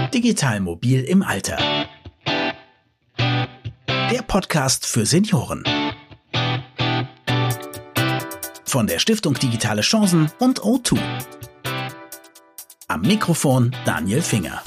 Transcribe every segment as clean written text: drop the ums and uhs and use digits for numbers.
Digital mobil im Alter. Der Podcast für Senioren. Von der Stiftung Digitale Chancen und O2. Am Mikrofon Daniel Finger.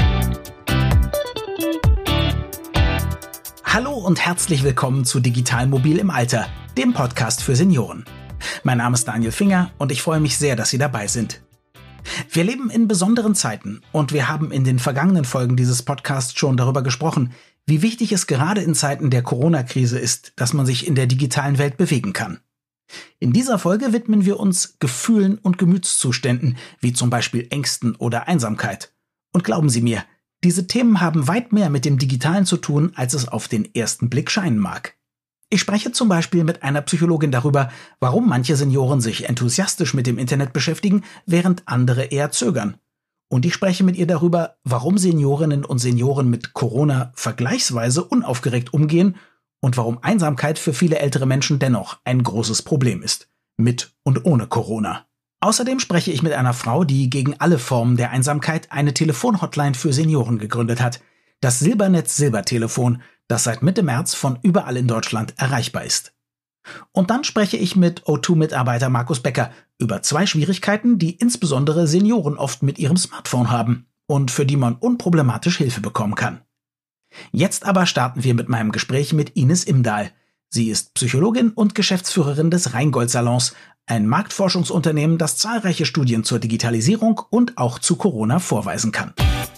Hallo und herzlich willkommen zu Digital mobil im Alter, dem Podcast für Senioren. Mein Name ist Daniel Finger und ich freue mich sehr, dass Sie dabei sind. Wir leben in besonderen Zeiten und wir haben in den vergangenen Folgen dieses Podcasts schon darüber gesprochen, wie wichtig es gerade in Zeiten der Corona-Krise ist, dass man sich in der digitalen Welt bewegen kann. In dieser Folge widmen wir uns Gefühlen und Gemütszuständen, wie zum Beispiel Ängsten oder Einsamkeit. Und glauben Sie mir, diese Themen haben weit mehr mit dem Digitalen zu tun, als es auf den ersten Blick scheinen mag. Ich spreche zum Beispiel mit einer Psychologin darüber, warum manche Senioren sich enthusiastisch mit dem Internet beschäftigen, während andere eher zögern. Und ich spreche mit ihr darüber, warum Seniorinnen und Senioren mit Corona vergleichsweise unaufgeregt umgehen und warum Einsamkeit für viele ältere Menschen dennoch ein großes Problem ist. Mit und ohne Corona. Außerdem spreche ich mit einer Frau, die gegen alle Formen der Einsamkeit eine Telefonhotline für Senioren gegründet hat. Das Silbernetz Silbertelefon, das seit Mitte März von überall in Deutschland erreichbar ist. Und dann spreche ich mit O2-Mitarbeiter Markus Becker über 2 Schwierigkeiten, die insbesondere Senioren oft mit ihrem Smartphone haben und für die man unproblematisch Hilfe bekommen kann. Jetzt aber starten wir mit meinem Gespräch mit Ines Imdahl. Sie ist Psychologin und Geschäftsführerin des Rheingold-Salons, ein Marktforschungsunternehmen, das zahlreiche Studien zur Digitalisierung und auch zu Corona vorweisen kann.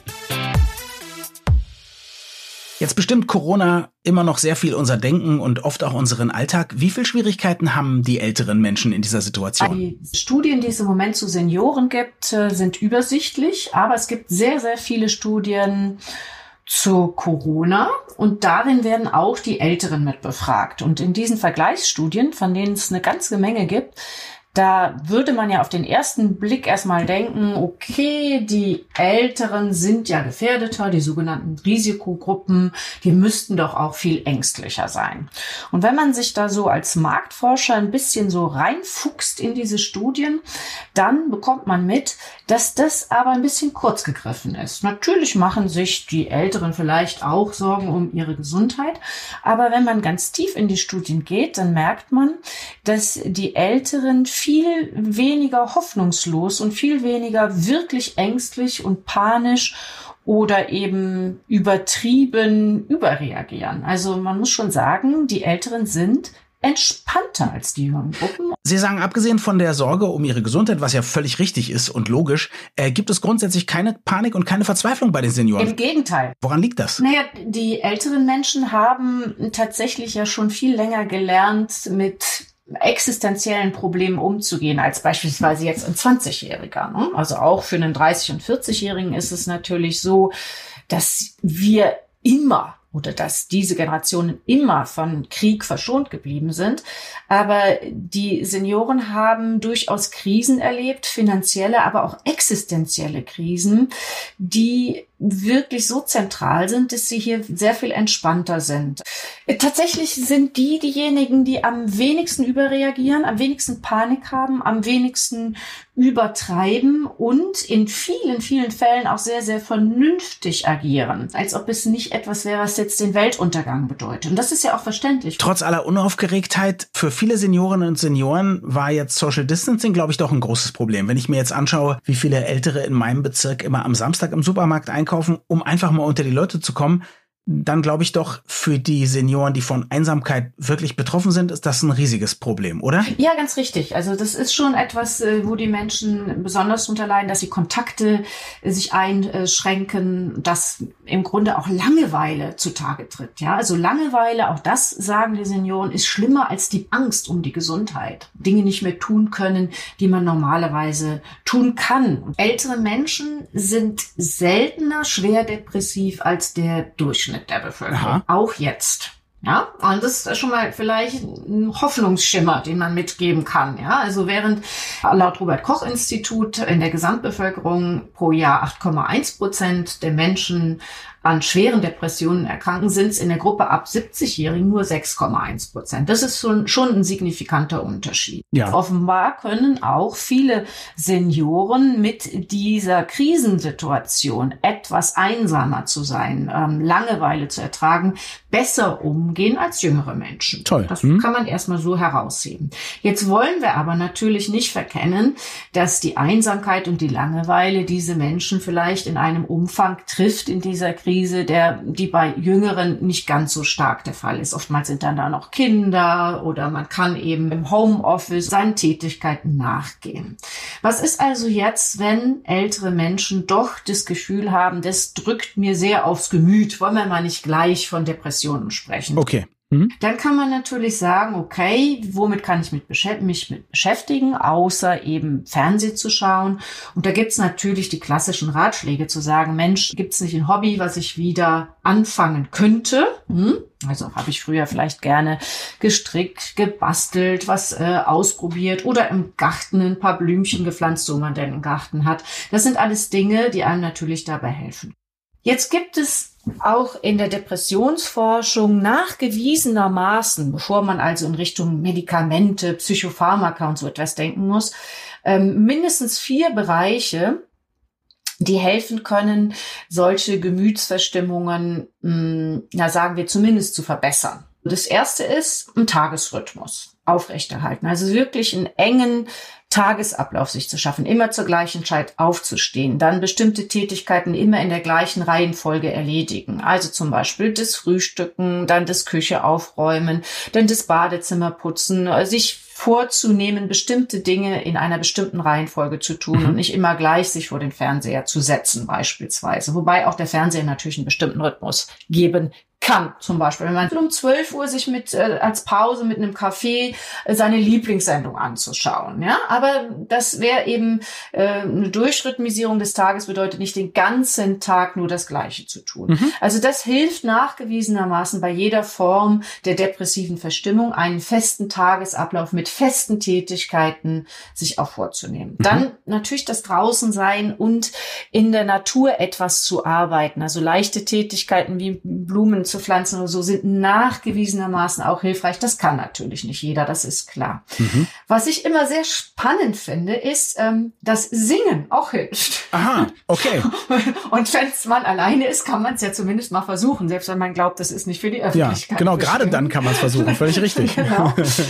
Jetzt bestimmt Corona immer noch sehr viel unser Denken und oft auch unseren Alltag. Wie viele Schwierigkeiten haben die älteren Menschen in dieser Situation? Die Studien, die es im Moment zu Senioren gibt, sind übersichtlich, aber es gibt sehr, sehr viele Studien zu Corona und darin werden auch die Älteren mit befragt. Und in diesen Vergleichsstudien, von denen es eine ganze Menge gibt, da würde man ja auf den ersten Blick erstmal denken, okay, die Älteren sind ja gefährdeter, die sogenannten Risikogruppen, die müssten doch auch viel ängstlicher sein. Und wenn man sich da so als Marktforscher ein bisschen so reinfuchst in diese Studien, dann bekommt man mit, dass das aber ein bisschen kurz gegriffen ist. Natürlich machen sich die Älteren vielleicht auch Sorgen um ihre Gesundheit, aber wenn man ganz tief in die Studien geht, dann merkt man, dass die Älteren viel weniger hoffnungslos und viel weniger wirklich ängstlich und panisch oder eben übertrieben überreagieren. Also man muss schon sagen, die Älteren sind entspannter als die jungen Gruppen. Sie sagen, abgesehen von der Sorge um ihre Gesundheit, was ja völlig richtig ist und logisch, gibt es grundsätzlich keine Panik und keine Verzweiflung bei den Senioren. Im Gegenteil. Woran liegt das? Naja, die älteren Menschen haben tatsächlich ja schon viel länger gelernt, mit existenziellen Problemen umzugehen, als beispielsweise jetzt ein 20-Jähriger. Ne? Also auch für einen 30- und 40-Jährigen ist es natürlich so, dass wir immer oder dass diese Generationen immer von Krieg verschont geblieben sind. Aber die Senioren haben durchaus Krisen erlebt, finanzielle, aber auch existenzielle Krisen, die wirklich so zentral sind, dass sie hier sehr viel entspannter sind. Tatsächlich sind diejenigen, die am wenigsten überreagieren, am wenigsten Panik haben, am wenigsten übertreiben und in vielen, vielen Fällen auch sehr, sehr vernünftig agieren. Als ob es nicht etwas wäre, was jetzt den Weltuntergang bedeutet. Und das ist ja auch verständlich. Trotz aller Unaufgeregtheit, für viele Seniorinnen und Senioren war jetzt Social Distancing, glaube ich, doch ein großes Problem. Wenn ich mir jetzt anschaue, wie viele Ältere in meinem Bezirk immer am Samstag im Supermarkt einkaufen, um einfach mal unter die Leute zu kommen, dann glaube ich doch, für die Senioren, die von Einsamkeit wirklich betroffen sind, ist das ein riesiges Problem, oder? Ja, ganz richtig. Also das ist schon etwas, wo die Menschen besonders drunter leiden, dass sie Kontakte sich einschränken, dass im Grunde auch Langeweile zutage tritt. Ja, also Langeweile, auch das sagen die Senioren, ist schlimmer als die Angst um die Gesundheit. Dinge nicht mehr tun können, die man normalerweise tun kann. Und ältere Menschen sind seltener schwer depressiv als der Durchschnitt der Bevölkerung. Aha. Auch jetzt. Ja, und das ist schon mal vielleicht ein Hoffnungsschimmer, den man mitgeben kann. Ja, also während laut Robert-Koch-Institut in der Gesamtbevölkerung pro Jahr 8,1% der Menschen an schweren Depressionen erkranken, sind es in der Gruppe ab 70-Jährigen nur 6,1%. Das ist schon ein signifikanter Unterschied. Ja. Offenbar können auch viele Senioren mit dieser Krisensituation, etwas einsamer zu sein, Langeweile zu ertragen, besser umgehen als jüngere Menschen. Toll. Das kann man erstmal so herausheben. Jetzt wollen wir aber natürlich nicht verkennen, dass die Einsamkeit und die Langeweile diese Menschen vielleicht in einem Umfang trifft in dieser Krise, die bei Jüngeren nicht ganz so stark der Fall ist. Oftmals sind dann da noch Kinder oder man kann eben im Homeoffice seinen Tätigkeiten nachgehen. Was ist also jetzt, wenn ältere Menschen doch das Gefühl haben, das drückt mir sehr aufs Gemüt? Wollen wir mal nicht gleich von Depressionen sprechen? Okay. Dann kann man natürlich sagen, okay, womit kann ich mich mit beschäftigen, außer eben Fernsehen zu schauen. Und da gibt's natürlich die klassischen Ratschläge zu sagen, Mensch, gibt's nicht ein Hobby, was ich wieder anfangen könnte? Also habe ich früher vielleicht gerne gestrickt, gebastelt, was ausprobiert oder im Garten ein paar Blümchen gepflanzt, so man denn einen Garten hat. Das sind alles Dinge, die einem natürlich dabei helfen. Jetzt gibt es auch in der Depressionsforschung nachgewiesenermaßen, bevor man also in Richtung Medikamente, Psychopharmaka und so etwas denken muss, mindestens 4 Bereiche, die helfen können, solche Gemütsverstimmungen, sagen wir zumindest zu verbessern. Das erste ist, ein Tagesrhythmus aufrechterhalten. Also wirklich einen engen Tagesablauf sich zu schaffen, immer zur gleichen Zeit aufzustehen, dann bestimmte Tätigkeiten immer in der gleichen Reihenfolge erledigen. Also zum Beispiel das Frühstücken, dann das Küche aufräumen, dann das Badezimmer putzen, sich vorzunehmen, bestimmte Dinge in einer bestimmten Reihenfolge zu tun und nicht immer gleich sich vor den Fernseher zu setzen beispielsweise. Wobei auch der Fernseher natürlich einen bestimmten Rhythmus geben kann. Zum Beispiel, wenn man um 12 Uhr sich als Pause mit einem Kaffee seine Lieblingssendung anzuschauen. Ja, aber das wäre eben eine Durchrhythmisierung des Tages, bedeutet nicht den ganzen Tag nur das Gleiche zu tun. Also das hilft nachgewiesenermaßen bei jeder Form der depressiven Verstimmung, einen festen Tagesablauf mit festen Tätigkeiten sich auch vorzunehmen. Dann natürlich das Draußensein und in der Natur etwas zu arbeiten. Also leichte Tätigkeiten wie Blumen zu pflanzen oder so sind nachgewiesenermaßen auch hilfreich. Das kann natürlich nicht jeder, das ist klar. Was ich immer sehr spannend finde, ist, dass Singen auch hilft. Aha, okay. Und wenn man alleine ist, kann man es ja zumindest mal versuchen, selbst wenn man glaubt, das ist nicht für die Öffentlichkeit. Ja, genau, gerade dann kann man es versuchen, völlig richtig. Genau.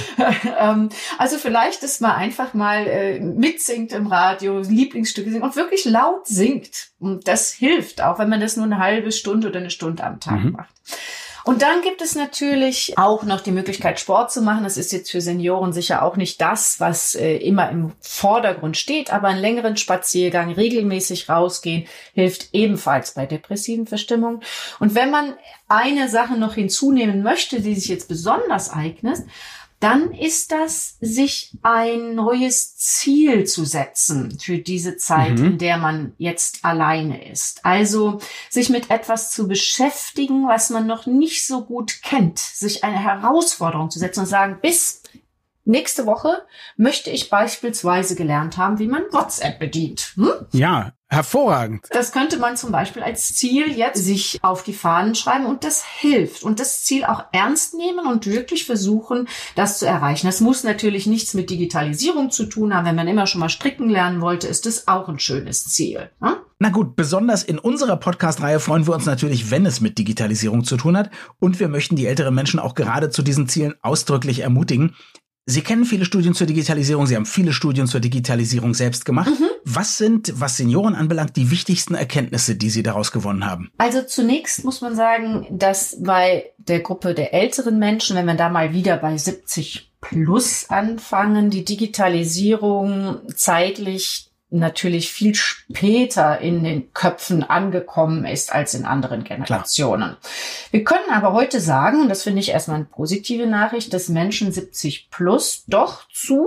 Also vielleicht, dass man einfach mal mitsingt im Radio, Lieblingsstücke singt und wirklich laut singt. Und das hilft, auch wenn man das nur eine halbe Stunde oder eine Stunde am Tag macht. Und dann gibt es natürlich auch noch die Möglichkeit, Sport zu machen. Das ist jetzt für Senioren sicher auch nicht das, was immer im Vordergrund steht, aber einen längeren Spaziergang, regelmäßig rausgehen, hilft ebenfalls bei depressiven Verstimmungen. Und wenn man eine Sache noch hinzunehmen möchte, die sich jetzt besonders eignet, dann ist das, sich ein neues Ziel zu setzen für diese Zeit, in der man jetzt alleine ist. Also sich mit etwas zu beschäftigen, was man noch nicht so gut kennt, sich eine Herausforderung zu setzen und sagen, bis nächste Woche möchte ich beispielsweise gelernt haben, wie man WhatsApp bedient. Ja, hervorragend. Das könnte man zum Beispiel als Ziel jetzt sich auf die Fahnen schreiben und das hilft. Und das Ziel auch ernst nehmen und wirklich versuchen, das zu erreichen. Das muss natürlich nichts mit Digitalisierung zu tun haben. Wenn man immer schon mal stricken lernen wollte, ist das auch ein schönes Ziel. Na gut, besonders in unserer Podcast-Reihe freuen wir uns natürlich, wenn es mit Digitalisierung zu tun hat. Und wir möchten die älteren Menschen auch gerade zu diesen Zielen ausdrücklich ermutigen. Sie kennen viele Studien zur Digitalisierung, Sie haben viele Studien zur Digitalisierung selbst gemacht. Was sind, was Senioren anbelangt, die wichtigsten Erkenntnisse, die Sie daraus gewonnen haben? Also zunächst muss man sagen, dass bei der Gruppe der älteren Menschen, wenn wir da mal wieder bei 70 plus anfangen, die Digitalisierung zeitlich natürlich viel später in den Köpfen angekommen ist als in anderen Generationen. Klar. Wir können aber heute sagen, und das finde ich erstmal eine positive Nachricht, dass Menschen 70 plus doch zu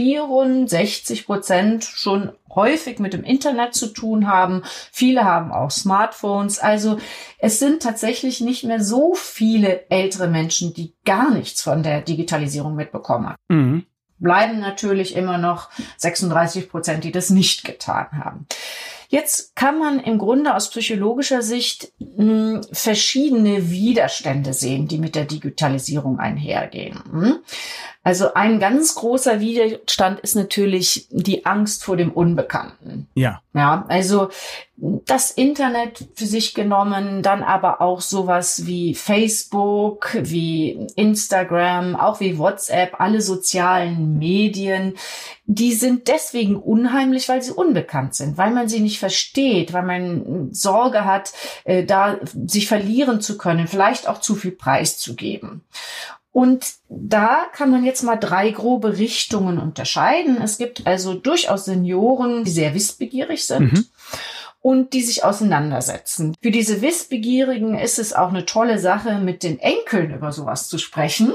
64% schon häufig mit dem Internet zu tun haben. Viele haben auch Smartphones. Also es sind tatsächlich nicht mehr so viele ältere Menschen, die gar nichts von der Digitalisierung mitbekommen haben. Bleiben natürlich immer noch 36%, die das nicht getan haben. Jetzt kann man im Grunde aus psychologischer Sicht verschiedene Widerstände sehen, die mit der Digitalisierung einhergehen. Also ein ganz großer Widerstand ist natürlich die Angst vor dem Unbekannten. Ja. Ja, also das Internet für sich genommen, dann aber auch sowas wie Facebook, wie Instagram, auch wie WhatsApp, alle sozialen Medien, die sind deswegen unheimlich, weil sie unbekannt sind, weil man sie nicht versteht, weil man Sorge hat, da sich verlieren zu können, vielleicht auch zu viel preiszugeben. Und da kann man jetzt mal 3 grobe Richtungen unterscheiden. Es gibt also durchaus Senioren, die sehr wissbegierig sind und die sich auseinandersetzen. Für diese Wissbegierigen ist es auch eine tolle Sache, mit den Enkeln über sowas zu sprechen.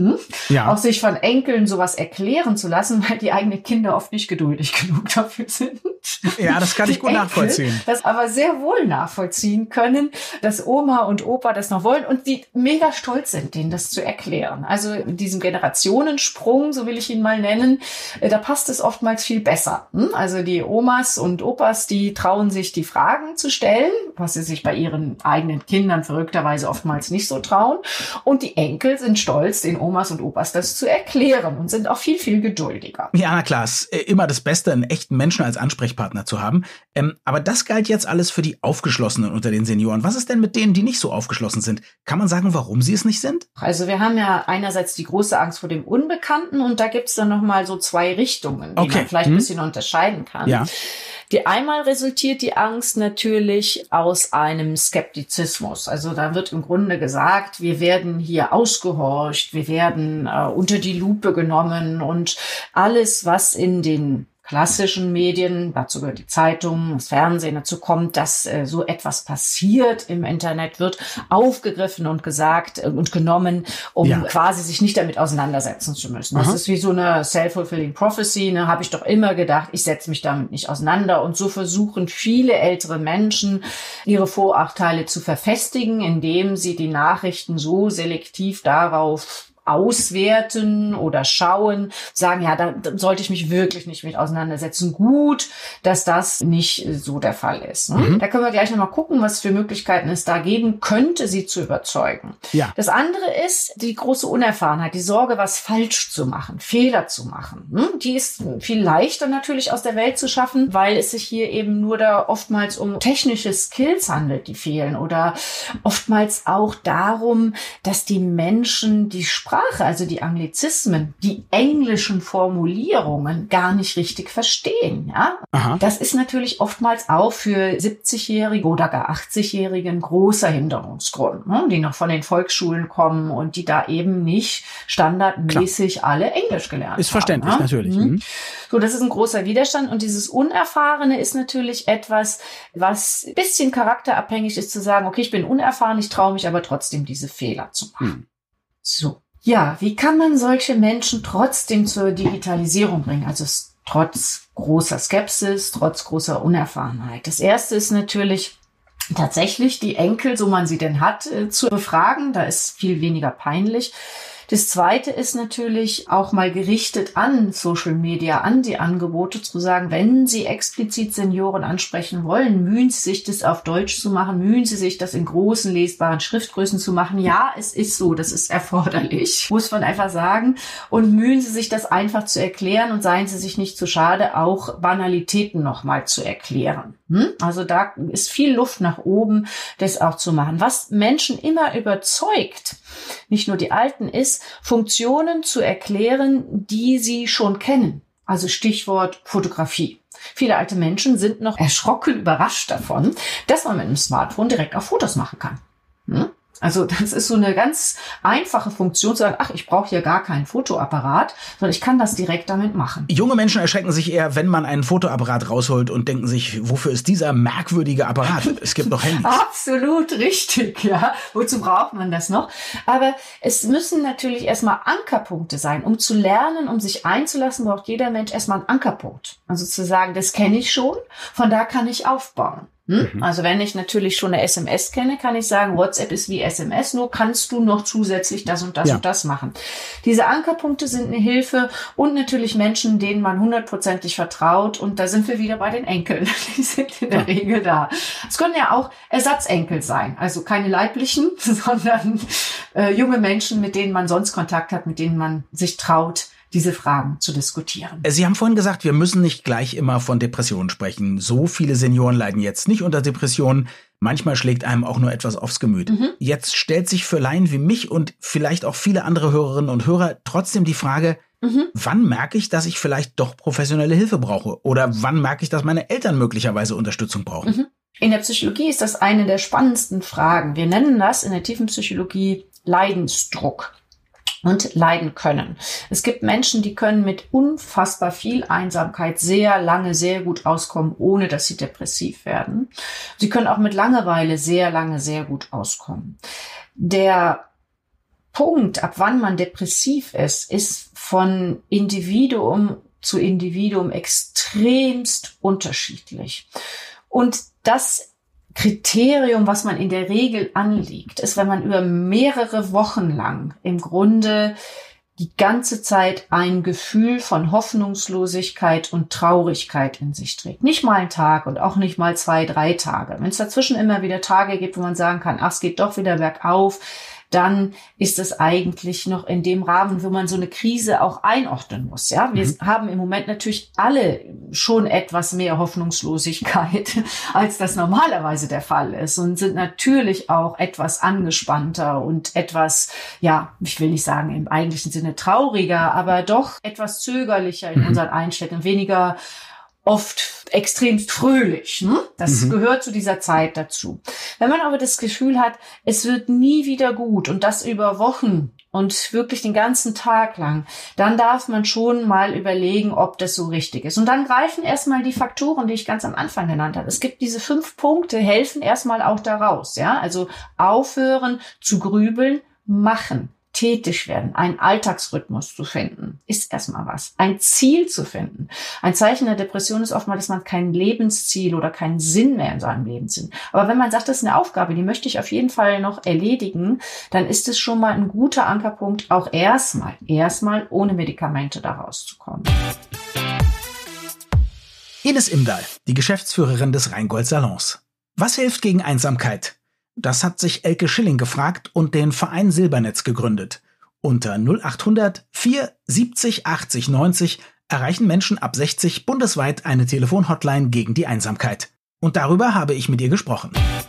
Ja. Auch sich von Enkeln sowas erklären zu lassen, weil die eigenen Kinder oft nicht geduldig genug dafür sind. Ja, das kann ich gut nachvollziehen. Das aber sehr wohl nachvollziehen können, dass Oma und Opa das noch wollen und die mega stolz sind, denen das zu erklären. Also in diesem Generationensprung, so will ich ihn mal nennen, da passt es oftmals viel besser. Also die Omas und Opas, die trauen sich, die Fragen zu stellen, was sie sich bei ihren eigenen Kindern verrückterweise oftmals nicht so trauen. Und die Enkel sind stolz, den Omas und Opas das zu erklären und sind auch viel, viel geduldiger. Ja, na klar, es ist immer das Beste, einen echten Menschen als Ansprechpartner zu haben. Aber das galt jetzt alles für die Aufgeschlossenen unter den Senioren. Was ist denn mit denen, die nicht so aufgeschlossen sind? Kann man sagen, warum sie es nicht sind? Also wir haben ja einerseits die große Angst vor dem Unbekannten und da gibt es dann nochmal so 2 Richtungen, die man vielleicht ein bisschen unterscheiden kann. Ja. Die einmal resultiert die Angst natürlich aus einem Skeptizismus. Also da wird im Grunde gesagt, wir werden hier ausgehorcht, wir werden unter die Lupe genommen und alles, was in den klassischen Medien, dazu gehört die Zeitung, das Fernsehen, dazu kommt, dass so etwas passiert im Internet, wird aufgegriffen und gesagt und genommen, um quasi sich nicht damit auseinandersetzen zu müssen. Das ist wie so eine self-fulfilling prophecy, ne? Habe ich doch immer gedacht, ich setze mich damit nicht auseinander. Und so versuchen viele ältere Menschen, ihre Vorurteile zu verfestigen, indem sie die Nachrichten so selektiv darauf auswerten oder schauen, sagen, ja, da sollte ich mich wirklich nicht mit auseinandersetzen. Gut, dass das nicht so der Fall ist. Ne? Da können wir gleich nochmal gucken, was für Möglichkeiten es da geben könnte, sie zu überzeugen. Ja. Das andere ist die große Unerfahrenheit, die Sorge, was falsch zu machen, Fehler zu machen. Ne? Die ist viel leichter natürlich aus der Welt zu schaffen, weil es sich hier eben nur da oftmals um technische Skills handelt, die fehlen, oder oftmals auch darum, dass die Menschen die Sprache, also die Anglizismen, die englischen Formulierungen gar nicht richtig verstehen. Ja? Das ist natürlich oftmals auch für 70-Jährige oder gar 80-Jährige ein großer Hinderungsgrund, ne? Die noch von den Volksschulen kommen und die da eben nicht standardmäßig alle Englisch gelernt haben. Ist verständlich, natürlich. So, das ist ein großer Widerstand und dieses Unerfahrene ist natürlich etwas, was ein bisschen charakterabhängig ist, zu sagen, okay, ich bin unerfahren, ich traue mich aber trotzdem, diese Fehler zu machen. So. Ja, wie kann man solche Menschen trotzdem zur Digitalisierung bringen? Also trotz großer Skepsis, trotz großer Unerfahrenheit. Das erste ist natürlich tatsächlich die Enkel, so man sie denn hat, zu befragen. Da ist viel weniger peinlich. Das Zweite ist natürlich auch mal gerichtet an Social Media, an die Angebote zu sagen, wenn Sie explizit Senioren ansprechen wollen, mühen Sie sich das auf Deutsch zu machen, mühen Sie sich das in großen lesbaren Schriftgrößen zu machen. Ja, es ist so, das ist erforderlich, muss man einfach sagen. Und mühen Sie sich das einfach zu erklären und seien Sie sich nicht zu schade, auch Banalitäten nochmal zu erklären. Also da ist viel Luft nach oben, das auch zu machen. Was Menschen immer überzeugt, nicht nur die Alten, ist, Funktionen zu erklären, die sie schon kennen. Also Stichwort Fotografie. Viele alte Menschen sind noch erschrocken überrascht davon, dass man mit einem Smartphone direkt auch Fotos machen kann. Also das ist so eine ganz einfache Funktion, zu sagen, ach, ich brauche hier gar keinen Fotoapparat, sondern ich kann das direkt damit machen. Junge Menschen erschrecken sich eher, wenn man einen Fotoapparat rausholt und denken sich, wofür ist dieser merkwürdige Apparat? Es gibt doch Handys. Absolut richtig, ja. Wozu braucht man das noch? Aber es müssen natürlich erstmal Ankerpunkte sein. Um zu lernen, um sich einzulassen, braucht jeder Mensch erstmal einen Ankerpunkt. Also zu sagen, das kenne ich schon, von da kann ich aufbauen. Also wenn ich natürlich schon eine SMS kenne, kann ich sagen, WhatsApp ist wie SMS, nur kannst du noch zusätzlich das und das und das machen. Diese Ankerpunkte sind eine Hilfe und natürlich Menschen, denen man 100%ig vertraut. Und da sind wir wieder bei den Enkeln. Die sind in der Regel da. Es können ja auch Ersatzenkel sein, also keine leiblichen, sondern junge Menschen, mit denen man sonst Kontakt hat, mit denen man sich traut, diese Fragen zu diskutieren. Sie haben vorhin gesagt, wir müssen nicht gleich immer von Depressionen sprechen. So viele Senioren leiden jetzt nicht unter Depressionen. Manchmal schlägt einem auch nur etwas aufs Gemüt. Jetzt stellt sich für Laien wie mich und vielleicht auch viele andere Hörerinnen und Hörer trotzdem die Frage, wann merke ich, dass ich vielleicht doch professionelle Hilfe brauche? Oder wann merke ich, dass meine Eltern möglicherweise Unterstützung brauchen? In der Psychologie ist das eine der spannendsten Fragen. Wir nennen das in der tiefen Psychologie Leidensdruck. Und leiden können. Es gibt Menschen, die können mit unfassbar viel Einsamkeit sehr lange, sehr gut auskommen, ohne dass sie depressiv werden. Sie können auch mit Langeweile sehr lange, sehr gut auskommen. Der Punkt, ab wann man depressiv ist von Individuum zu Individuum extremst unterschiedlich. Und das Kriterium, was man in der Regel anlegt, ist, wenn man über mehrere Wochen lang im Grunde die ganze Zeit ein Gefühl von Hoffnungslosigkeit und Traurigkeit in sich trägt. Nicht mal einen Tag und auch nicht mal 2, 3 Tage. Wenn es dazwischen immer wieder Tage gibt, wo man sagen kann, ach, es geht doch wieder bergauf, dann ist es eigentlich noch in dem Rahmen, wo man so eine Krise auch einordnen muss. Ja, wir haben im Moment natürlich alle schon etwas mehr Hoffnungslosigkeit, als das normalerweise der Fall ist und sind natürlich auch etwas angespannter und etwas, ja, ich will nicht sagen im eigentlichen Sinne trauriger, aber doch etwas zögerlicher in unseren Einstellungen, weniger oft extremst fröhlich. Ne? Das gehört zu dieser Zeit dazu. Wenn man aber das Gefühl hat, es wird nie wieder gut und das über Wochen und wirklich den ganzen Tag lang, dann darf man schon mal überlegen, ob das so richtig ist. Und dann greifen erstmal die Faktoren, die ich ganz am Anfang genannt habe. Es gibt diese 5 Punkte, helfen erstmal auch daraus. Ja? Also aufhören zu grübeln, machen. Tätig werden, einen Alltagsrhythmus zu finden, ist erstmal was. Ein Ziel zu finden. Ein Zeichen der Depression ist oftmals, dass man kein Lebensziel oder keinen Sinn mehr in seinem Leben sieht. Aber wenn man sagt, das ist eine Aufgabe, die möchte ich auf jeden Fall noch erledigen, dann ist es schon mal ein guter Ankerpunkt, auch erstmal ohne Medikamente da rauszukommen. Ines Imdahl, die Geschäftsführerin des Rheingold Salons. Was hilft gegen Einsamkeit? Das hat sich Elke Schilling gefragt und den Verein Silbernetz gegründet. Unter 0800 470 80 90 erreichen Menschen ab 60 bundesweit eine Telefonhotline gegen die Einsamkeit. Und darüber habe ich mit ihr gesprochen.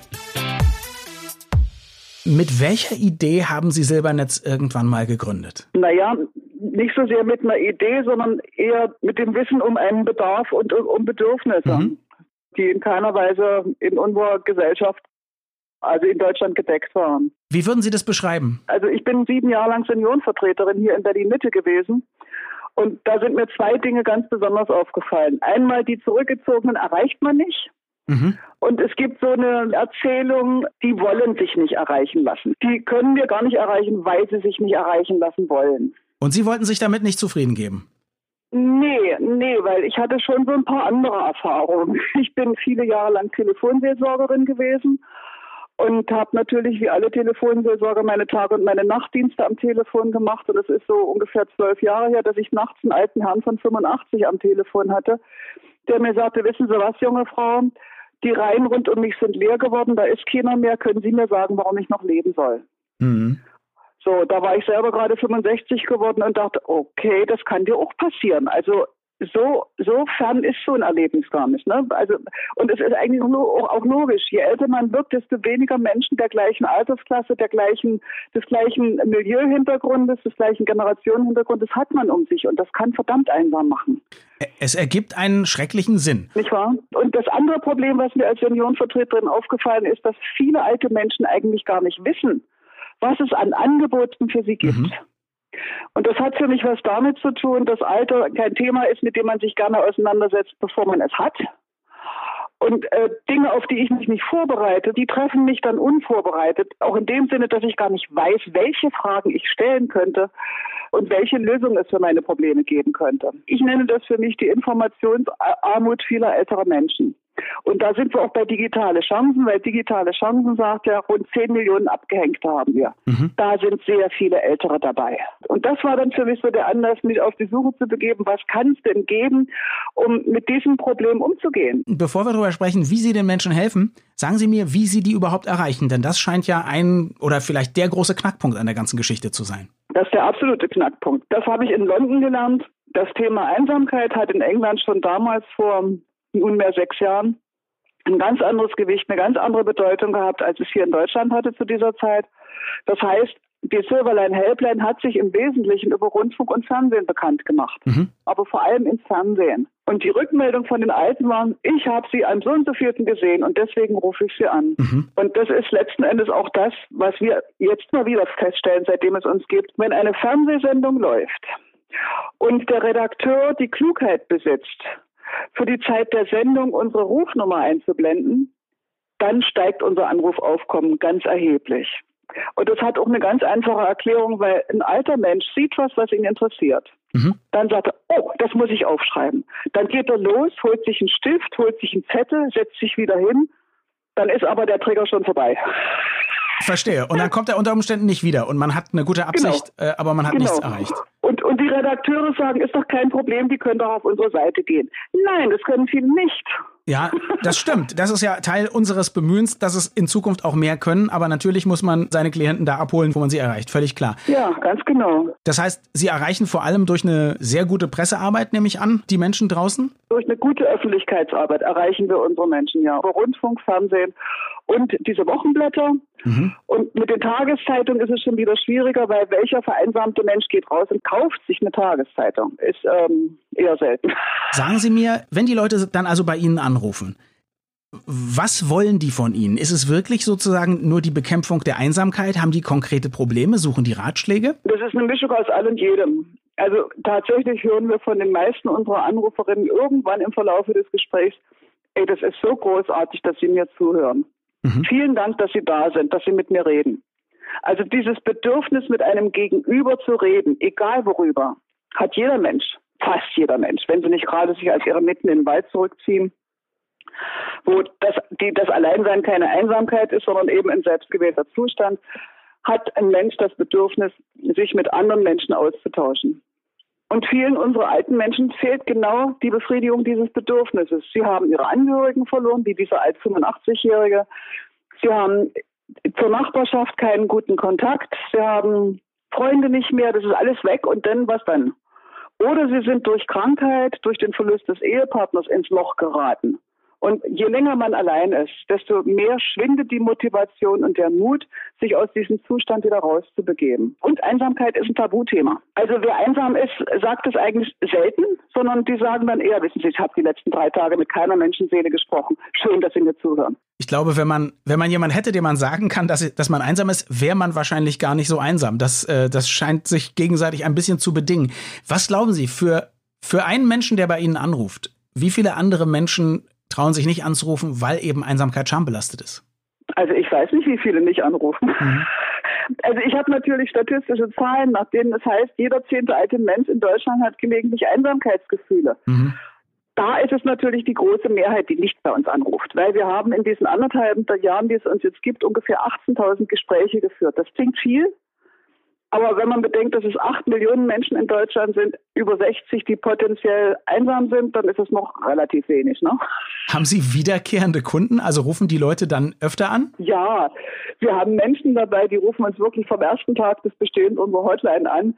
Mit welcher Idee haben Sie Silbernetz irgendwann mal gegründet? Naja, nicht so sehr mit einer Idee, sondern eher mit dem Wissen um einen Bedarf und um Bedürfnisse, die in keiner Weise in unserer Gesellschaft, also in Deutschland, gedeckt waren. Wie würden Sie das beschreiben? Also ich bin 7 Jahre lang Seniorenvertreterin hier in Berlin-Mitte gewesen. Und da sind mir 2 Dinge ganz besonders aufgefallen. Einmal, die Zurückgezogenen erreicht man nicht. Und es gibt so eine Erzählung, die wollen sich nicht erreichen lassen. Die können wir gar nicht erreichen, weil sie sich nicht erreichen lassen wollen. Und Sie wollten sich damit nicht zufrieden geben? Nee, weil ich hatte schon so ein paar andere Erfahrungen. Ich bin viele Jahre lang Telefonseelsorgerin gewesen. Und habe natürlich wie alle Telefonseelsorger meine Tag- und meine Nachtdienste am Telefon gemacht. Und es ist so ungefähr 12 Jahre her, dass ich nachts einen alten Herrn von 85 am Telefon hatte, der mir sagte, wissen Sie was, junge Frau, die Reihen rund um mich sind leer geworden, da ist keiner mehr, können Sie mir sagen, warum ich noch leben soll? So, da war ich selber gerade 65 geworden und dachte, okay, das kann dir auch passieren. Also so fern ist so ein Erlebnis gar nicht. Ne? Also, und es ist eigentlich auch logisch. Je älter man wird, desto weniger Menschen der gleichen Altersklasse, des gleichen Milieuhintergrundes, des gleichen Generationenhintergrundes hat man um sich. Und das kann verdammt einsam machen. Es ergibt einen schrecklichen Sinn. Nicht wahr? Und das andere Problem, was mir als Seniorenvertreterin aufgefallen ist, dass viele alte Menschen eigentlich gar nicht wissen, was es an Angeboten für sie gibt. Und das hat für mich was damit zu tun, dass Alter kein Thema ist, mit dem man sich gerne auseinandersetzt, bevor man es hat. Und Dinge, auf die ich mich nicht vorbereite, die treffen mich dann unvorbereitet. Auch in dem Sinne, dass ich gar nicht weiß, welche Fragen ich stellen könnte und welche Lösungen es für meine Probleme geben könnte. Ich nenne das für mich die Informationsarmut vieler älterer Menschen. Und da sind wir auch bei digitale Chancen, weil digitale Chancen sagt ja, rund 10 Millionen Abgehängte haben wir. Da sind sehr viele Ältere dabei. Und das war dann für mich so der Anlass, mich auf die Suche zu begeben, was kann es denn geben, um mit diesem Problem umzugehen. Bevor wir darüber sprechen, wie Sie den Menschen helfen, sagen Sie mir, wie Sie die überhaupt erreichen. Denn das scheint ja ein oder vielleicht der große Knackpunkt an der ganzen Geschichte zu sein. Das ist der absolute Knackpunkt. Das habe ich in London gelernt. Das Thema Einsamkeit hat in England schon damals vor nunmehr 6 Jahren ein ganz anderes Gewicht, eine ganz andere Bedeutung gehabt, als es hier in Deutschland hatte zu dieser Zeit. Das heißt, die Silverline Helpline hat sich im Wesentlichen über Rundfunk und Fernsehen bekannt gemacht, aber vor allem ins Fernsehen. Und die Rückmeldung von den Alten waren, ich habe sie am so und so vierten gesehen und deswegen rufe ich sie an. Und das ist letzten Endes auch das, was wir jetzt mal wieder feststellen, seitdem es uns gibt. Wenn eine Fernsehsendung läuft und der Redakteur die Klugheit besitzt, für die Zeit der Sendung unsere Rufnummer einzublenden, dann steigt unser Anrufaufkommen ganz erheblich. Und das hat auch eine ganz einfache Erklärung, weil ein alter Mensch sieht was ihn interessiert. Dann sagt er, oh, das muss ich aufschreiben. Dann geht er los, holt sich einen Stift, holt sich einen Zettel, setzt sich wieder hin. Dann ist aber der Trigger schon vorbei. Verstehe. Und dann kommt er unter Umständen nicht wieder. Und man hat eine gute Absicht, aber man hat nichts erreicht. Und die Redakteure sagen, ist doch kein Problem, die können doch auf unsere Seite gehen. Nein, das können viele nicht. Ja, das stimmt. Das ist ja Teil unseres Bemühens, dass es in Zukunft auch mehr können. Aber natürlich muss man seine Klienten da abholen, wo man sie erreicht. Völlig klar. Ja, ganz genau. Das heißt, Sie erreichen vor allem durch eine sehr gute Pressearbeit, nehme ich an, die Menschen draußen? Durch eine gute Öffentlichkeitsarbeit erreichen wir unsere Menschen, ja. Über Rundfunk, Fernsehen und diese Wochenblätter. Und mit den Tageszeitungen ist es schon wieder schwieriger, weil welcher vereinsamte Mensch geht raus und kauft sich eine Tageszeitung? Ist eher selten. Sagen Sie mir, wenn die Leute dann also bei Ihnen anrufen, was wollen die von Ihnen? Ist es wirklich sozusagen nur die Bekämpfung der Einsamkeit? Haben die konkrete Probleme? Suchen die Ratschläge? Das ist eine Mischung aus all und jedem. Also tatsächlich hören wir von den meisten unserer Anruferinnen irgendwann im Verlauf des Gesprächs, ey, das ist so großartig, dass Sie mir zuhören. Vielen Dank, dass Sie da sind, dass Sie mit mir reden. Also dieses Bedürfnis, mit einem Gegenüber zu reden, egal worüber, hat jeder Mensch, fast jeder Mensch, wenn sie nicht gerade sich als ihre mitten in den Wald zurückziehen, wo das Alleinsein keine Einsamkeit ist, sondern eben ein selbstgewählter Zustand, hat ein Mensch das Bedürfnis, sich mit anderen Menschen auszutauschen. Und vielen unserer alten Menschen fehlt genau die Befriedigung dieses Bedürfnisses. Sie haben ihre Angehörigen verloren, wie dieser alt 85-Jährige. Sie haben zur Nachbarschaft keinen guten Kontakt. Sie haben Freunde nicht mehr. Das ist alles weg. Und dann, was dann? Oder sie sind durch Krankheit, durch den Verlust des Ehepartners ins Loch geraten. Und je länger man allein ist, desto mehr schwindet die Motivation und der Mut, sich aus diesem Zustand wieder rauszubegeben. Und Einsamkeit ist ein Tabuthema. Also wer einsam ist, sagt es eigentlich selten, sondern die sagen dann eher, wissen Sie, ich habe die letzten 3 Tage mit keiner Menschenseele gesprochen. Schön, dass Sie mir zuhören. Ich glaube, wenn man jemanden hätte, dem man sagen kann, dass man einsam ist, wäre man wahrscheinlich gar nicht so einsam. Das scheint sich gegenseitig ein bisschen zu bedingen. Was glauben Sie, für einen Menschen, der bei Ihnen anruft, wie viele andere Menschen trauen sich nicht anzurufen, weil eben Einsamkeit schambelastet ist? Also ich weiß nicht, wie viele nicht anrufen. Also ich habe natürlich statistische Zahlen, nach denen es heißt, jeder 10. alte Mensch in Deutschland hat gelegentlich Einsamkeitsgefühle. Da ist es natürlich die große Mehrheit, die nicht bei uns anruft, weil wir haben in diesen 1,5 Jahren, die es uns jetzt gibt, ungefähr 18.000 Gespräche geführt. Das klingt viel. Aber wenn man bedenkt, dass es 8 Millionen Menschen in Deutschland sind, über 60, die potenziell einsam sind, dann ist es noch relativ wenig, ne? Haben Sie wiederkehrende Kunden? Also rufen die Leute dann öfter an? Ja, wir haben Menschen dabei, die rufen uns wirklich vom ersten Tag des Bestehens unserer Hotline an.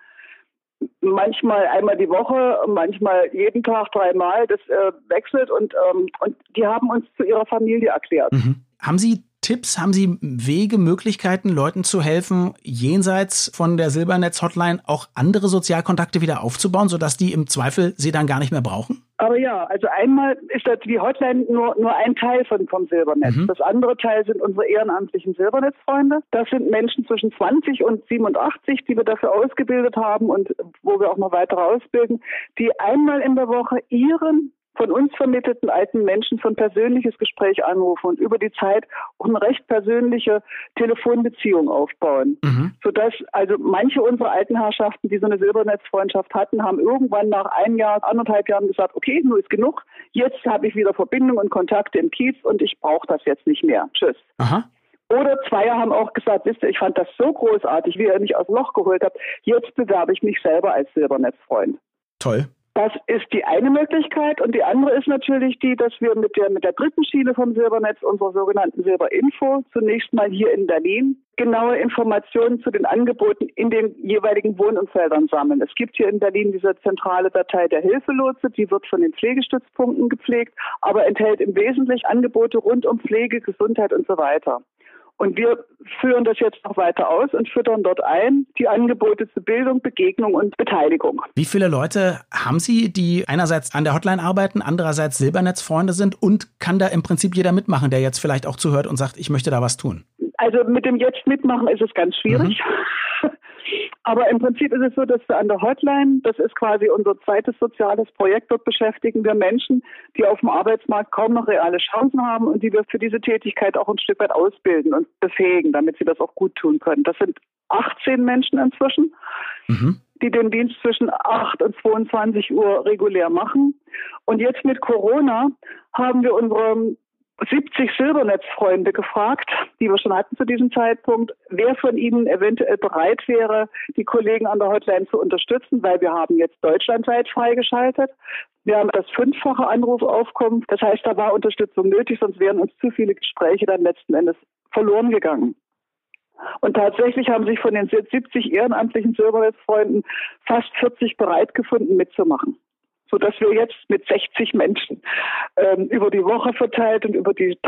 Manchmal einmal die Woche, manchmal jeden Tag 3-mal. Das wechselt und die haben uns zu ihrer Familie erklärt. Haben Sie Tipps, haben Sie Wege, Möglichkeiten, Leuten zu helfen, jenseits von der Silbernetz-Hotline auch andere Sozialkontakte wieder aufzubauen, sodass die im Zweifel Sie dann gar nicht mehr brauchen? Aber ja, also einmal ist die Hotline nur ein Teil vom Silbernetz. Das andere Teil sind unsere ehrenamtlichen Silbernetzfreunde. Das sind Menschen zwischen 20 und 87, die wir dafür ausgebildet haben und wo wir auch noch weitere ausbilden, die einmal in der Woche ihren von uns vermittelten alten Menschen für ein persönliches Gespräch anrufen und über die Zeit auch eine recht persönliche Telefonbeziehung aufbauen. Sodass also manche unserer alten Herrschaften, die so eine Silbernetzfreundschaft hatten, haben irgendwann nach 1 Jahr, 1,5 Jahren gesagt, okay, nun ist genug, jetzt habe ich wieder Verbindung und Kontakte im Kiez und ich brauche das jetzt nicht mehr. Tschüss. Aha. Oder 2 haben auch gesagt, wisst ihr, ich fand das so großartig, wie ihr mich aus dem Loch geholt habt, jetzt bewerbe ich mich selber als Silbernetzfreund. Toll. Das ist die eine Möglichkeit und die andere ist natürlich die, dass wir mit der dritten Schiene vom Silbernetz, unserer sogenannten Silberinfo, zunächst mal hier in Berlin genaue Informationen zu den Angeboten in den jeweiligen Wohnumfeldern sammeln. Es gibt hier in Berlin diese zentrale Datei der Hilfelotse, die wird von den Pflegestützpunkten gepflegt, aber enthält im Wesentlichen Angebote rund um Pflege, Gesundheit und so weiter. Und wir führen das jetzt noch weiter aus und füttern dort ein die Angebote zu Bildung, Begegnung und Beteiligung. Wie viele Leute haben Sie, die einerseits an der Hotline arbeiten, andererseits Silbernetzfreunde sind und kann da im Prinzip jeder mitmachen, der jetzt vielleicht auch zuhört und sagt, ich möchte da was tun? Also mit dem jetzt mitmachen ist es ganz schwierig. Aber im Prinzip ist es so, dass wir an der Hotline, das ist quasi unser zweites soziales Projekt, dort beschäftigen wir Menschen, die auf dem Arbeitsmarkt kaum noch reale Chancen haben und die wir für diese Tätigkeit auch ein Stück weit ausbilden und befähigen, damit sie das auch gut tun können. Das sind 18 Menschen inzwischen, die den Dienst zwischen 8 und 22 Uhr regulär machen. Und jetzt mit Corona haben wir unsere 70 Silbernetzfreunde gefragt, die wir schon hatten zu diesem Zeitpunkt, wer von ihnen eventuell bereit wäre, die Kollegen an der Hotline zu unterstützen, weil wir haben jetzt deutschlandweit freigeschaltet. Wir haben das 5-fache Anrufaufkommen. Das heißt, da war Unterstützung nötig, sonst wären uns zu viele Gespräche dann letzten Endes verloren gegangen. Und tatsächlich haben sich von den 70 ehrenamtlichen Silbernetzfreunden fast 40 bereit gefunden, mitzumachen. Sodass wir jetzt mit 60 Menschen über die Woche verteilt und über die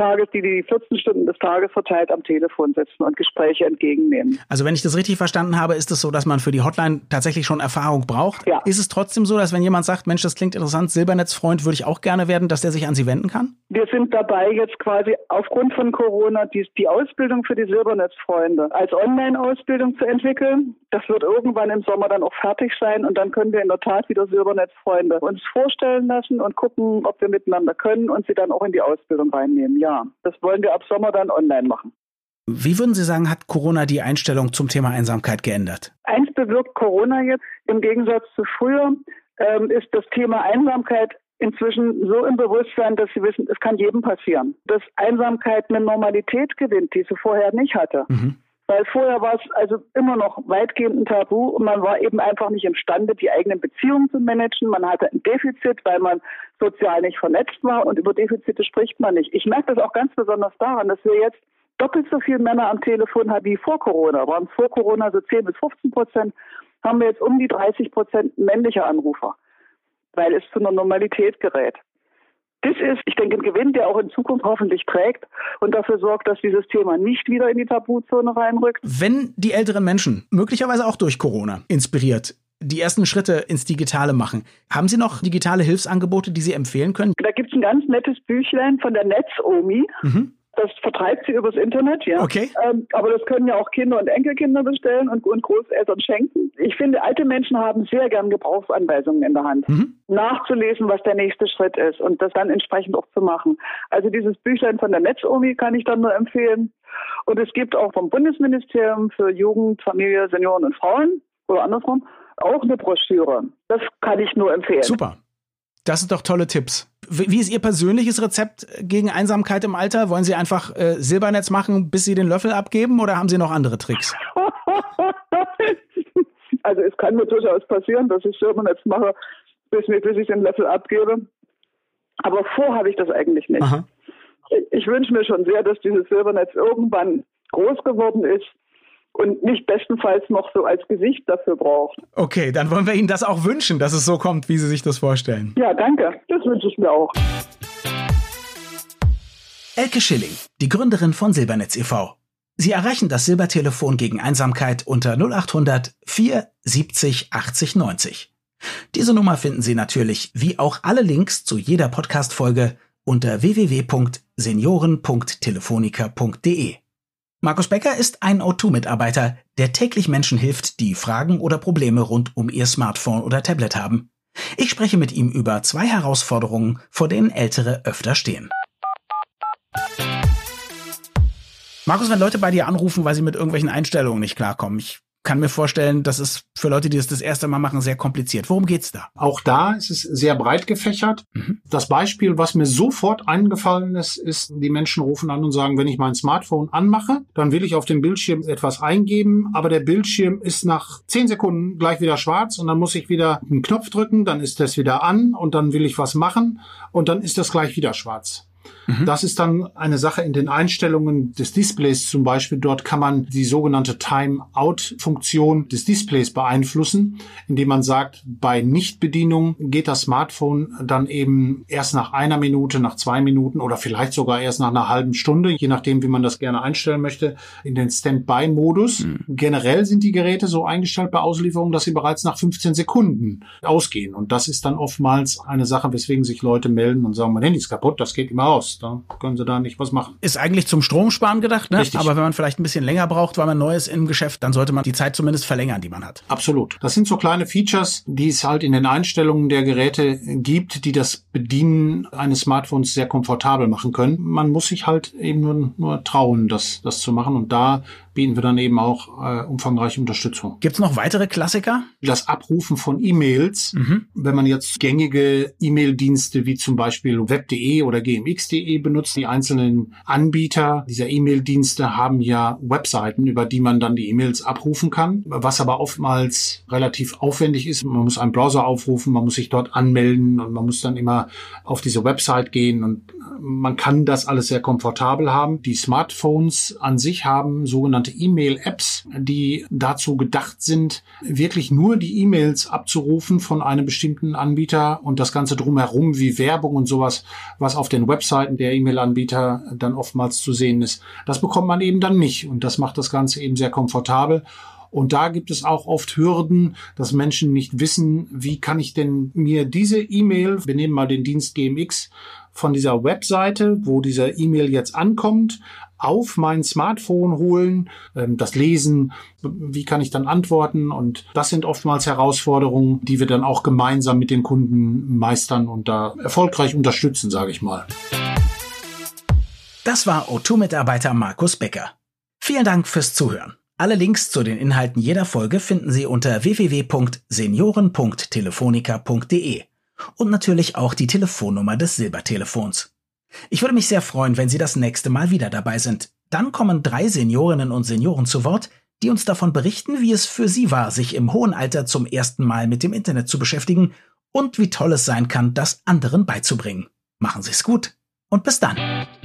14 Stunden des Tages verteilt am Telefon sitzen und Gespräche entgegennehmen. Also wenn ich das richtig verstanden habe, ist es so, dass man für die Hotline tatsächlich schon Erfahrung braucht? Ja. Ist es trotzdem so, dass wenn jemand sagt, Mensch, das klingt interessant, Silbernetzfreund würde ich auch gerne werden, dass der sich an Sie wenden kann? Wir sind dabei, jetzt quasi aufgrund von Corona die Ausbildung für die Silbernetzfreunde als Online-Ausbildung zu entwickeln. Das wird irgendwann im Sommer dann auch fertig sein und dann können wir in der Tat wieder Silbernetzfreunde uns vorstellen lassen und gucken, ob wir miteinander können und sie dann auch in die Ausbildung reinnehmen. Ja, das wollen wir ab Sommer dann online machen. Wie würden Sie sagen, hat Corona die Einstellung zum Thema Einsamkeit geändert? Eins bewirkt Corona jetzt im Gegensatz zu früher, ist das Thema Einsamkeit inzwischen so im Bewusstsein, dass Sie wissen, es kann jedem passieren. Dass Einsamkeit eine Normalität gewinnt, die sie vorher nicht hatte. Weil vorher war es also immer noch weitgehend ein Tabu und man war eben einfach nicht imstande, die eigenen Beziehungen zu managen. Man hatte ein Defizit, weil man sozial nicht vernetzt war und über Defizite spricht man nicht. Ich merke das auch ganz besonders daran, dass wir jetzt doppelt so viele Männer am Telefon haben wie vor Corona. Waren vor Corona so 10-15%, haben wir jetzt um die 30% männliche Anrufer, weil es zu einer Normalität gerät. Das ist, ich denke, ein Gewinn, der auch in Zukunft hoffentlich trägt und dafür sorgt, dass dieses Thema nicht wieder in die Tabuzone reinrückt. Wenn die älteren Menschen, möglicherweise auch durch Corona inspiriert, die ersten Schritte ins Digitale machen, haben Sie noch digitale Hilfsangebote, die Sie empfehlen können? Da gibt es ein ganz nettes Büchlein von der Netzomi. Das vertreibt sie übers Internet, ja. Okay. Aber das können ja auch Kinder und Enkelkinder bestellen und Großeltern schenken. Ich finde, alte Menschen haben sehr gern Gebrauchsanweisungen in der Hand. Nachzulesen, was der nächste Schritt ist und das dann entsprechend auch zu machen. Also dieses Büchlein von der Netzomi kann ich dann nur empfehlen. Und es gibt auch vom Bundesministerium für Jugend, Familie, Senioren und Frauen oder andersrum auch eine Broschüre. Das kann ich nur empfehlen. Super. Das sind doch tolle Tipps. Wie ist Ihr persönliches Rezept gegen Einsamkeit im Alter? Wollen Sie einfach Silbernetz machen, bis Sie den Löffel abgeben oder haben Sie noch andere Tricks? Also es kann mir durchaus passieren, dass ich Silbernetz mache, bis ich den Löffel abgebe. Aber habe ich das eigentlich nicht. Aha. Ich wünsche mir schon sehr, dass dieses Silbernetz irgendwann groß geworden ist und nicht bestenfalls noch so als Gesicht dafür braucht. Okay, dann wollen wir Ihnen das auch wünschen, dass es so kommt, wie Sie sich das vorstellen. Ja, danke. Das wünsche ich mir auch. Elke Schilling, die Gründerin von Silbernetz e.V. Sie erreichen das Silbertelefon gegen Einsamkeit unter 0800 470 80 90. Diese Nummer finden Sie natürlich, wie auch alle Links zu jeder Podcast-Folge, unter www.senioren.telefonica.de. Markus Becker ist ein O2-Mitarbeiter, der täglich Menschen hilft, die Fragen oder Probleme rund um ihr Smartphone oder Tablet haben. Ich spreche mit ihm über 2 Herausforderungen, vor denen Ältere öfter stehen. Markus, wenn Leute bei dir anrufen, weil sie mit irgendwelchen Einstellungen nicht klarkommen, ich kann mir vorstellen, das ist für Leute, die es das erste Mal machen, sehr kompliziert. Worum geht's da? Auch da ist es sehr breit gefächert. Das Beispiel, was mir sofort eingefallen ist, die Menschen rufen an und sagen, wenn ich mein Smartphone anmache, dann will ich auf dem Bildschirm etwas eingeben, aber der Bildschirm ist nach 10 Sekunden gleich wieder schwarz und dann muss ich wieder einen Knopf drücken, dann ist das wieder an und dann will ich was machen und dann ist das gleich wieder schwarz. Das ist dann eine Sache in den Einstellungen des Displays zum Beispiel. Dort kann man die sogenannte Time-Out-Funktion des Displays beeinflussen, indem man sagt, bei Nichtbedienung geht das Smartphone dann eben erst nach 1 Minute, nach 2 Minuten oder vielleicht sogar erst nach einer halben Stunde, je nachdem, wie man das gerne einstellen möchte, in den Standby-Modus. Generell sind die Geräte so eingestellt bei Auslieferung, dass sie bereits nach 15 Sekunden ausgehen. Und das ist dann oftmals eine Sache, weswegen sich Leute melden und sagen, mein Handy ist kaputt, das geht immer aus. Da können sie da nicht was machen. Ist eigentlich zum Stromsparen gedacht, ne? Richtig. Aber wenn man vielleicht ein bisschen länger braucht, weil man neu ist im Geschäft, dann sollte man die Zeit zumindest verlängern, die man hat. Absolut. Das sind so kleine Features, die es halt in den Einstellungen der Geräte gibt, die das Bedienen eines Smartphones sehr komfortabel machen können. Man muss sich halt eben nur trauen, das zu machen. Und da bieten wir dann eben auch umfangreiche Unterstützung. Gibt's noch weitere Klassiker? Das Abrufen von E-Mails, wenn man jetzt gängige E-Mail-Dienste wie zum Beispiel web.de oder gmx.de benutzt, die einzelnen Anbieter dieser E-Mail-Dienste haben ja Webseiten, über die man dann die E-Mails abrufen kann, was aber oftmals relativ aufwendig ist. Man muss einen Browser aufrufen, man muss sich dort anmelden und man muss dann immer auf diese Website gehen und man kann das alles sehr komfortabel haben. Die Smartphones an sich haben sogenannte E-Mail-Apps, die dazu gedacht sind, wirklich nur die E-Mails abzurufen von einem bestimmten Anbieter und das Ganze drumherum wie Werbung und sowas, was auf den Webseiten der E-Mail-Anbieter dann oftmals zu sehen ist. Das bekommt man eben dann nicht und das macht das Ganze eben sehr komfortabel. Und da gibt es auch oft Hürden, dass Menschen nicht wissen, wie kann ich denn mir diese E-Mail, wir nehmen mal den Dienst GMX, von dieser Webseite, wo dieser E-Mail jetzt ankommt, auf mein Smartphone holen, das lesen, wie kann ich dann antworten? Und das sind oftmals Herausforderungen, die wir dann auch gemeinsam mit den Kunden meistern und da erfolgreich unterstützen, sage ich mal. Das war O2-Mitarbeiter Markus Becker. Vielen Dank fürs Zuhören. Alle Links zu den Inhalten jeder Folge finden Sie unter www.senioren.telefonica.de und natürlich auch die Telefonnummer des Silbertelefons. Ich würde mich sehr freuen, wenn Sie das nächste Mal wieder dabei sind. Dann kommen 3 Seniorinnen und Senioren zu Wort, die uns davon berichten, wie es für sie war, sich im hohen Alter zum ersten Mal mit dem Internet zu beschäftigen und wie toll es sein kann, das anderen beizubringen. Machen Sie es gut und bis dann.